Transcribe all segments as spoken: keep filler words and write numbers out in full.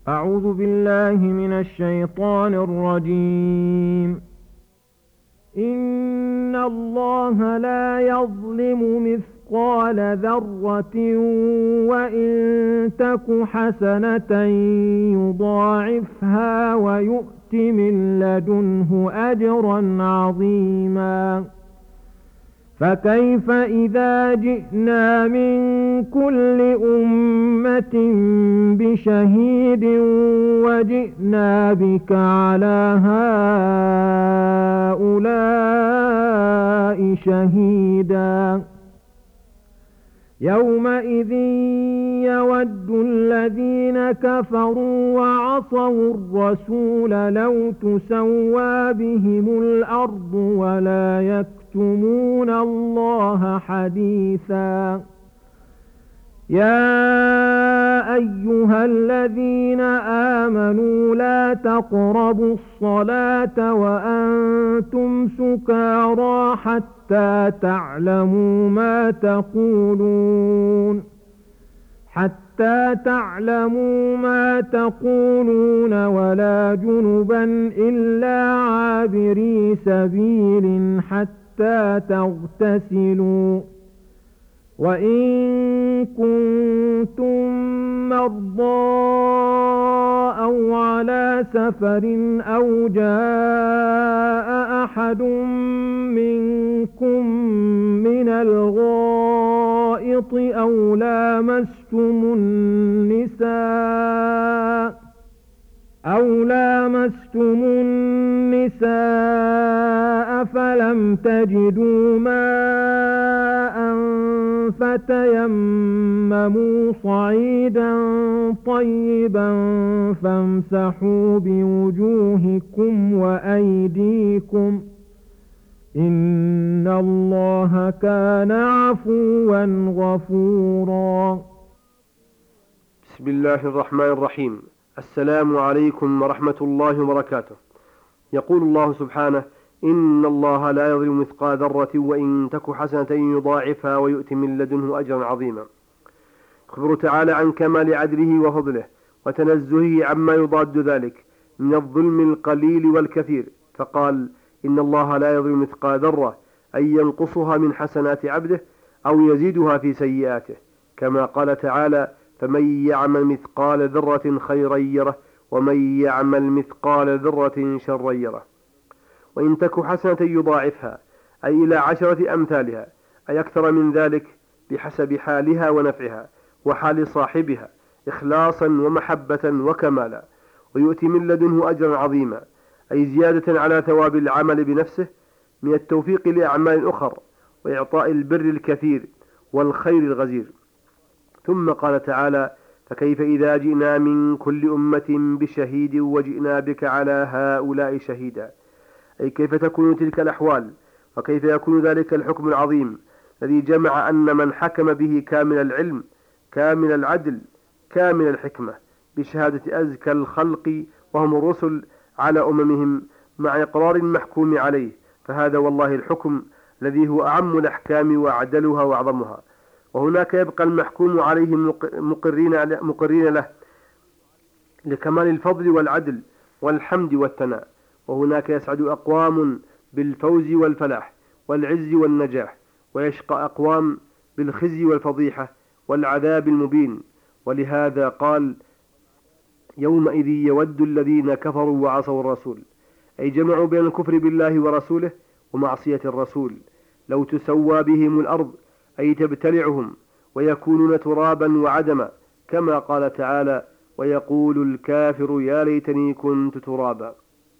أعوذ بالله من الشيطان الرجيم. إن الله لا يظلم مثقال ذرة وإن تك حسنة يضاعفها ويؤت من لدنه أجرا عظيما. فكيف إذا جئنا من كل أمة بشهيد وجئنا بك على هؤلاء شهيدا. يومئذ يود الذين كفروا وعصوا الرسول لو تسوى بهم الأرض ولا يكتمون الله حديثا. يا أيها الذين آمنوا لا تقربوا الصلاة وأنتم سكارى حتى تعلموا ما تقولون حتى تعلموا ما تقولون ولا جنبا إلا عابري سبيل حتى تغتسلوا. وإن كنتم مرضى أو على سفر أو جاء أحد منكم من الغائط أو لامستم النساء أو لامستم النساء فلم تجدوا ماء فتيمموا صعيدا طيبا فامسحوا بوجوهكم وأيديكم إن الله كان عفوا غفورا. بسم الله الرحمن الرحيم. السلام عليكم ورحمة الله وبركاته. يقول الله سبحانه: إن الله لا يظلم مثقال ذرة وإن تك حسنة يضاعفها ويؤتي من لدنه أجرا عظيما. يخبر تعالى عن كمال عدله وفضله وتنزهه عما يضاد ذلك من الظلم القليل والكثير، فقال: إن الله لا يظلم مثقال ذرة، أي ينقصها من حسنات عبده أو يزيدها في سيئاته، كما قال تعالى: فمن يعمل مثقال ذرة خيرا يره ومن يعمل مثقال ذرة شرا يره. وإن تك حسنة يضاعفها، أي إلى عشرة أمثالها، أي أكثر من ذلك بحسب حالها ونفعها وحال صاحبها إخلاصا ومحبة وكمالا. ويؤتي من لدنه أجرا عظيما، أي زيادة على ثواب العمل بنفسه من التوفيق لأعمال أخر وإعطاء البر الكثير والخير الغزير. ثم قال تعالى: فكيف إذا جئنا من كل أمة بشهيد وجئنا بك على هؤلاء شهيدا، أي كيف تكون تلك الأحوال وكيف يكون ذلك الحكم العظيم الذي جمع أن من حكم به كامل العلم كامل العدل كامل الحكمة بشهادة أزكى الخلق وهم الرسل على أممهم مع إقرار المحكوم عليه، فهذا والله الحكم الذي هو أعم الأحكام وأعدلها وأعظمها. وهناك يبقى المحكوم عليه مقرين, مقرين له لكمال الفضل والعدل والحمد والثناء. وهناك يسعد أقوام بالفوز والفلاح والعز والنجاح، ويشقى أقوام بالخزي والفضيحة والعذاب المبين. ولهذا قال: يومئذ يود الذين كفروا وعصوا الرسول، أي جمعوا بين الكفر بالله ورسوله ومعصية الرسول، لو تسوى بهم الأرض، أي تبتلعهم ويكونون ترابا وعدما، كما قال تعالى: ويقول الكافر يا ليتني كنت ترابا.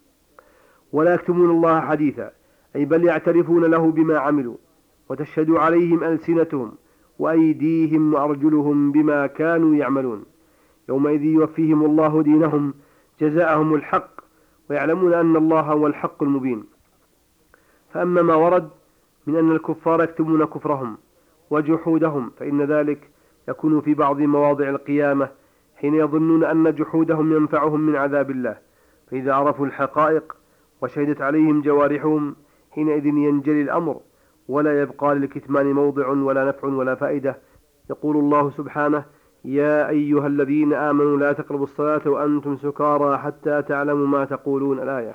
ولا يكتمون الله حديثا، أي بل يعترفون له بما عملوا وتشهد عليهم ألسنتهم وأيديهم وأرجلهم بما كانوا يعملون. يومئذ يوفيهم الله دينهم جزاءهم الحق ويعلمون أن الله هو الحق المبين. فأما ما ورد من أن الكفار يكتمون كفرهم وجحودهم، فإن ذلك يكون في بعض مواضع القيامة حين يظنون أن جحودهم ينفعهم من عذاب الله، فإذا عرفوا الحقائق وشهدت عليهم جوارحهم حينئذ ينجلي الأمر ولا يبقى للكتمان موضع ولا نفع ولا فائدة. يقول الله سبحانه: يا أيها الذين آمنوا لا تقربوا الصلاة وأنتم سكارى حتى تعلموا ما تقولون. الآية.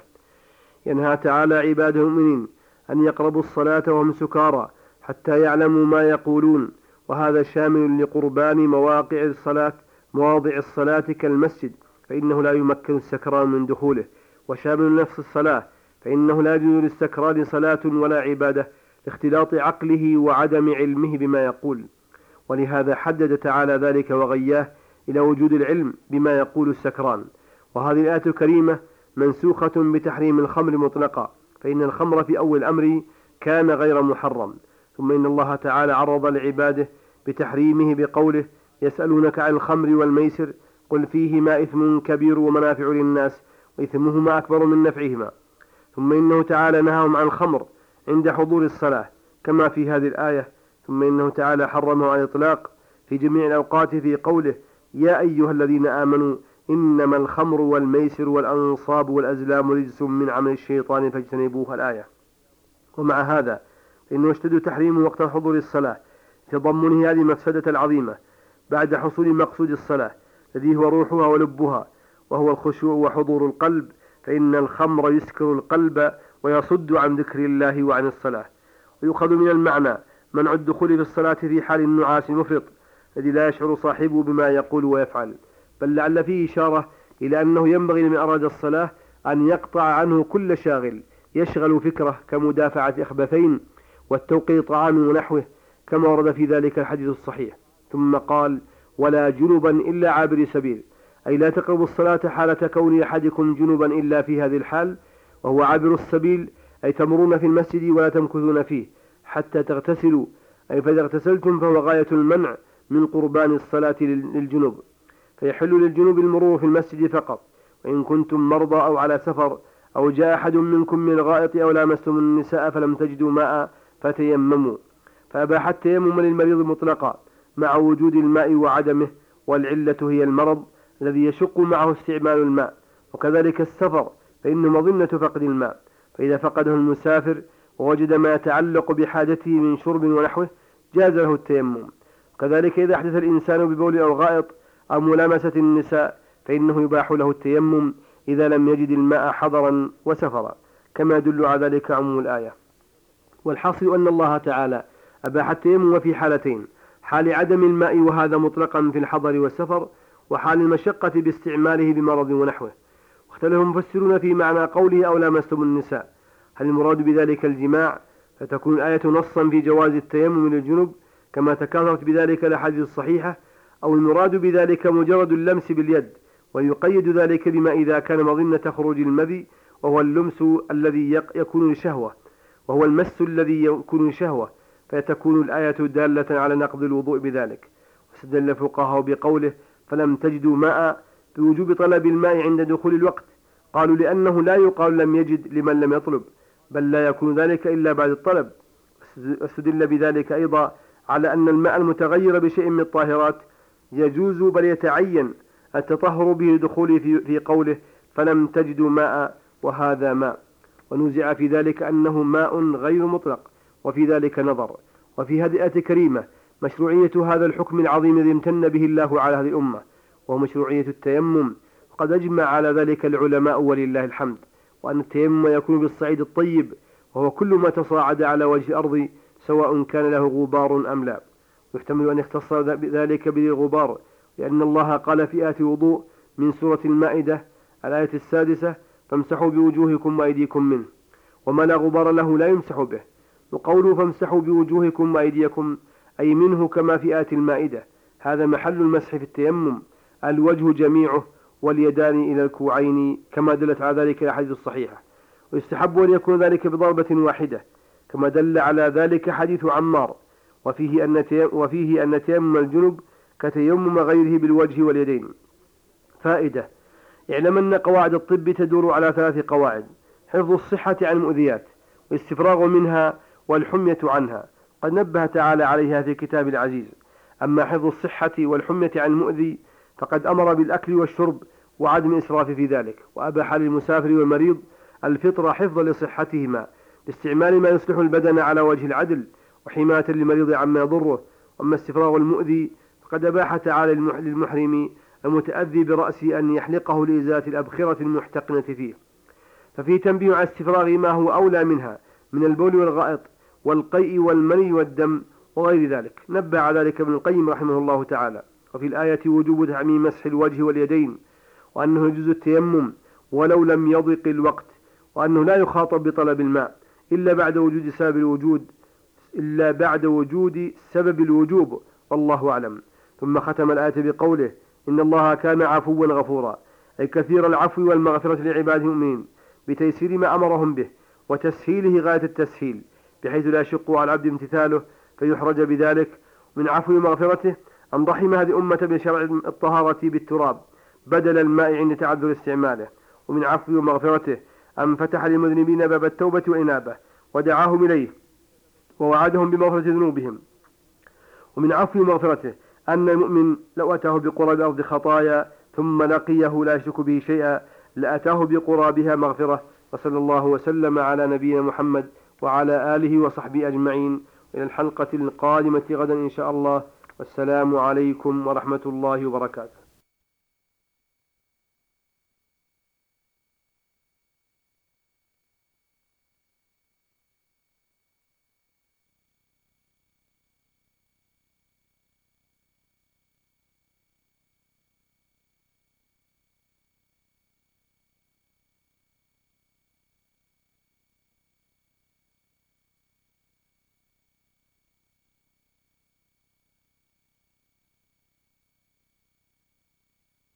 ينهى تعالى عباده المؤمنين أن يقربوا الصلاة وهم سكارى حتى يعلموا ما يقولون، وهذا شامل لقربان مواقع الصلاة مواضع الصلاة كالمسجد، فإنه لا يمكن السكران من دخوله، وشامل نفس الصلاة، فإنه لا يجوز للسكران صلاة ولا عبادة لاختلاط عقله وعدم علمه بما يقول، ولهذا حدد تعالى ذلك وغياه إلى وجود العلم بما يقول السكران. وهذه الآية الكريمة منسوخة بتحريم الخمر مطلقا، فإن الخمر في أول الأمر كان غير محرم، ثم إن الله تعالى عرض لعباده بتحريمه بقوله: يسألونك عن الخمر والميسر قل فيهما إثم كبير ومنافع للناس وإثمهما أكبر من نفعهما. ثم إنه تعالى نهاهم عن الخمر عند حضور الصلاة كما في هذه الآية. ثم إنه تعالى حرمه على الإطلاق في جميع الأوقات في قوله: يا أيها الذين آمنوا إنما الخمر والميسر والأنصاب والأزلام رجس من عمل الشيطان فاجتنبوه. الآية. ومع هذا فإنه اشتد تحريمه وقت حضور الصلاة تضمنه هذه المفسدة العظيمة بعد حصول مقصود الصلاة الذي هو روحها ولبها، وهو الخشوع وحضور القلب، فإن الخمر يسكر القلب ويصد عن ذكر الله وعن الصلاة. ويؤخذ من المعنى منع الدخول في الصلاة في حال النعاس المفرط الذي لا يشعر صاحبه بما يقول ويفعل، بل لعل فيه إشارة إلى أنه ينبغي لمن أراد الصلاة أن يقطع عنه كل شاغل يشغل فكره كمدافعة أخبثين والتوقيع طعام ونحوه، كما ورد في ذلك الحديث الصحيح. ثم قال: ولا جنبا إلا عابر سبيل، أي لا تقربوا الصلاة حالة كون أحدكم جنبا إلا في هذه الحال، وهو عابر السبيل، أي تمرون في المسجد ولا تمكثون فيه حتى تغتسلوا، أي فإذا اغتسلتم فهو غاية المنع من قربان الصلاة للجنوب، فيحل للجنوب المرور في المسجد فقط، وإن كنتم مرضى أو على سفر أو جاء أحد منكم من الغائط أو لامستم النساء فلم تجدوا ماء فتيمموا، فأباح التيمم للمريض مطلقا مع وجود الماء وعدمه، والعلة هي المرض الذي يشق معه استعمال الماء، وكذلك السفر فإنه مظنة فقد الماء، فإذا فقده المسافر ووجد ما يتعلق بحاجته من شرب ونحوه جاز له التيمم. وكذلك إذا أحدث الإنسان ببول أو غائط أو ملامسة النساء فإنه يباح له التيمم إذا لم يجد الماء حضرا وسفرا، كما يدل على ذلك عموم الآية. والحاصل أن الله تعالى أباح التيمم في حالتين: حال عدم الماء وهذا مطلقا في الحضر والسفر، وحال المشقة باستعماله بمرض ونحوه. واختلف المفسرون في معنى قوله أو لامستم النساء، هل المراد بذلك الجماع فتكون الآية نصا في جواز التيمم للجنب كما تكاثرت بذلك الأحاديث الصحيحة، أو المراد بذلك مجرد اللمس باليد، ويقيد ذلك بما إذا كان مظنة خروج المذي، وهو اللمس الذي يكون لشهوة، وهو المس الذي يكون لشهوة، فتكون الآية دالة على نقض الوضوء بذلك. واستدل الفقهاء بقوله فلم تجدوا ماء بوجوب طلب الماء عند دخول الوقت، قالوا لأنه لا يقال لم يجد لمن لم يطلب، بل لا يكون ذلك إلا بعد الطلب. واستدل بذلك أيضا على أن الماء المتغير بشيء من الطاهرات يجوز بل يتعين التطهر به لدخوله في, في قوله فلم تجدوا ماء وهذا ماء، ونزع في ذلك أنه ماء غير مطلق، وفي ذلك نظر. وفي هذه الآية الكريمة مشروعية هذا الحكم العظيم الذي امتن به الله على هذه الأمة، وهو مشروعية التيمم، وقد أجمع على ذلك العلماء ولله الحمد، وأن التيمم يكون بالصعيد الطيب، وهو كل ما تصاعد على وجه الأرض سواء كان له غبار أم لا. يحتمل أن يختص ذلك بذي الغبار، لأن الله قال في آية وضوء من سورة المائدة الآية السادسة فامسحوا بوجوهكم وأيديكم منه، وما لا غبار له لا يمسح به. وقوله فامسحوا بوجوهكم وأيديكم أي منه كما في آية المائدة، هذا محل المسح في التيمم، الوجه جميعه واليدان إلى الكوعين كما دلت على ذلك الأحاديث الصحيحة. ويستحب أن يكون ذلك بضربة واحدة كما دل على ذلك حديث عمار، وفيه أن وفيه أن تيمم الجنب كتيمم غيره بالوجه واليدين. فائدة: اعلم أن قواعد الطب تدور على ثلاث قواعد: حفظ الصحة عن المؤذيات، والاستفراغ منها، والحمية عنها. قد نبه تعالى عليها في كتاب العزيز. أما حفظ الصحة والحمية عن المؤذي فقد أمر بالأكل والشرب وعدم الإسراف في ذلك، وأباح للمسافر والمريض الفطر حفظا لصحتهما باستعمال ما يصلح البدن على وجه العدل، وحماية للمريض عما يضره. وأما استفراغ المؤذي فقد أباح تعالى للمحرم المتأذي برأسه أن يحلقه لإزالة الأبخرة المحتقنة فيه، ففيه تنبيه على استفراغ ما هو أولى منها من البول والغائط والقيء والمني والدم وغير ذلك. نبه على ذلك ابن القيم رحمه الله تعالى. وفي الآية وجوب تعميم مسح الوجه واليدين، وأنه يجوز التيمم ولو لم يضق الوقت، وأنه لا يخاطب بطلب الماء إلا بعد وجود سبب الوجود إلا بعد وجود سبب الوجوب، والله أعلم. ثم ختم الآية بقوله إن الله كان عفوا غفورا، أي كثير العفو والمغفرة لعباده المؤمنين بتيسير ما أمرهم به وتسهيله غاية التسهيل، بحيث لا يشق على العبد امتثاله فيحرج بذلك. من عفو ومغفرته أن رحم هذه الأمة بشرع الطهارة بالتراب بدل الماء عند تعذر استعماله. ومن عفو ومغفرته أن فتح للمذنبين باب التوبة والإنابة ودعاهم إليه ووعدهم بمغفرة ذنوبهم. ومن عفو ومغفرته أن المؤمن لو أتاه بقرى الأرض خطايا ثم لقيه لا يشرك به شيئا لأتاه بقرابها مغفرة. وصلى الله وسلم على نبينا محمد وعلى آله وصحبه أجمعين. إلى الحلقة القادمة غدا إن شاء الله، والسلام عليكم ورحمة الله وبركاته.